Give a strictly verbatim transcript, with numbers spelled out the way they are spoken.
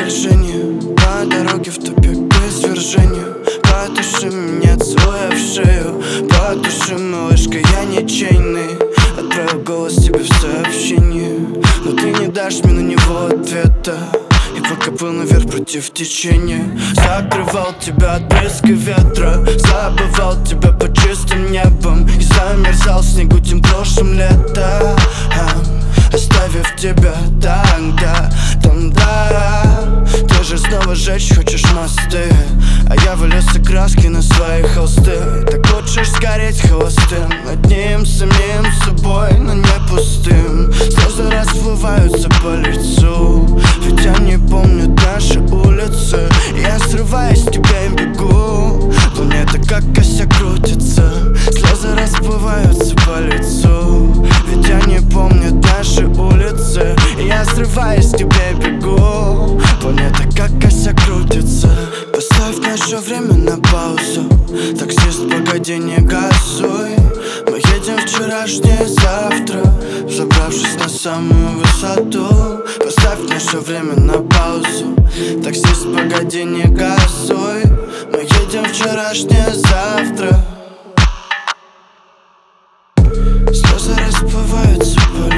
скольжение по дороге в тупик к извержению. Потуши меня, целуя в шею. Потуши, малышка, я ничейный. Отправил голос тебе в сообщение, но ты не дашь мне на него ответа. И пока плыл наверх против течения, закрывал тебя от блеска ветра, забывал тебя под чистым небом и замерзал в снегу тем прошлым летом, оставив тебя тогда, там, да. Ты же снова жечь хочешь мосты, а я в лес и краски на свои холсты. Так хочешь сгореть холостым, одним самим собой, но не пустым. Слезы расплываются по лицу, ведь они помнят наши улицы. Я срываюсь к тебе и бегу, планета как косяк крутится. Слезы расплываются по лицу, ведь они помнят наши улицы. Я срываюсь к тебе и бегу, планета как косяк крутится. Поставь наше время на паузу, таксист, погоди, не газуй. Мы едем в вчерашнее завтра, забравшись на самую высоту. Поставь наше время на паузу, таксист, погоди, не газуй. Мы едем в вчерашнее завтра. Слезы расплываются по